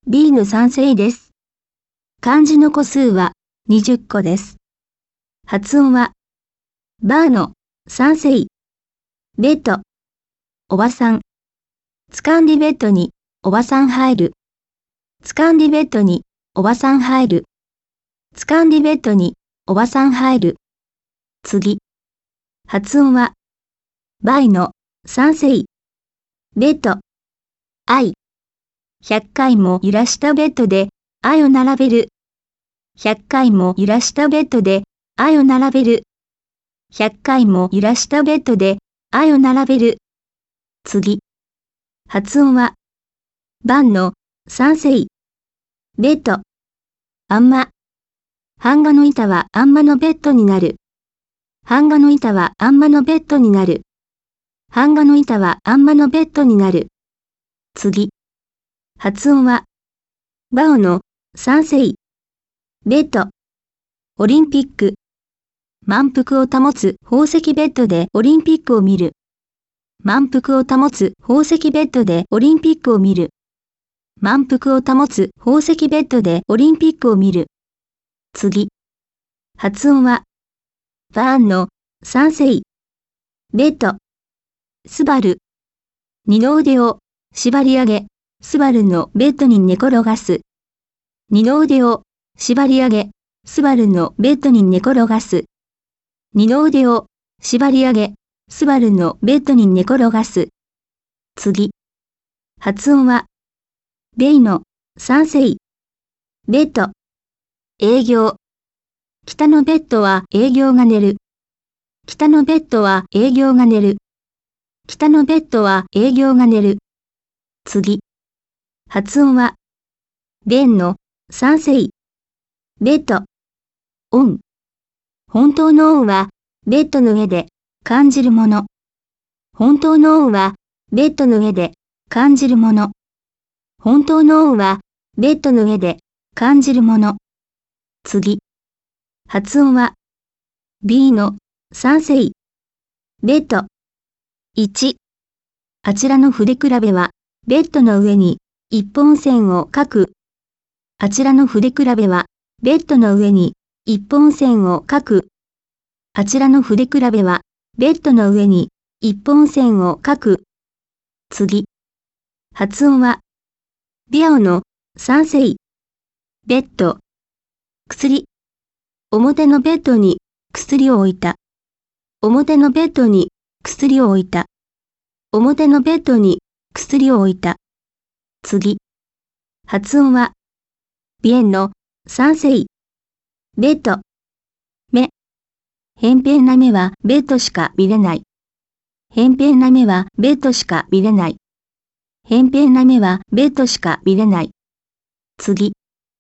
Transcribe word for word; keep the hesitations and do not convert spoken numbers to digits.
B の賛成です。漢字の個数はにじゅっこです。発音は、バーの賛成。ベッド。おばさん。掴んでベッドにおばさん入る。掴んでベッドにおばさん入る。掴んでベッドにおばさん入る。次。発音は、バイの賛成。ベッド。愛。ひゃっかいも揺らしたベッドで愛を並べる。ひゃっかいも揺らしたベッドで愛を並べる。ひゃっかいも揺らしたベッドで愛を並べる。次。発音は、バンの賛成。ベッド。あんま。版画の板はあんまのベッドになる。版画の板はあんまのベッドになる。版画の板はあんまのベッドになる。次。発音は、バオの賛成。ベッド。オリンピック。満腹を保つ宝石ベッドでオリンピックを見る。満腹を保つ宝石ベッドでオリンピックを見る。満腹を保つ宝石ベッドでオリンピックを見る。次。発音は、バーンの賛成。ベッド。スバル。二の腕を縛り上げ、スバルのベッドに寝転がす。二の腕を縛り上げ、スバルのベッドに寝転がす。二の腕を縛り上げ、スバルのベッドに寝転がす。次。発音は、ベイの賛成。ベッド。営業。北のベッドは営業が寝る。北のベッドは営業が寝る。北のベッドは営業が寝る。次。発音は、ベンの賛成。ベッド。オン。本当のオンは、ベッドの上で感じるもの。本当のオンは、ベッドの上で感じるもの。本当のオンは、ベッドの上で感じるもの。次。発音は、B の賛成。ベッド。いち。あちらの筆比べは、ベッドの上に一本線を書く。あちらの筆比べは、ベッドの上に一本線を書く。あちらの筆比べは、ベッドの上に一本線を書く。次。発音は、ビアオの賛成。ベッド。薬。表のベッドに薬を置いた。表のベッドに薬を置いた。表のベッドに薬を置いた。次。発音は、ビエンの賛成。ベッド。目。扁平な目はベッドしか見れない。扁平な目はベッドしか見れない。扁平な目はベッドしか見れない。次。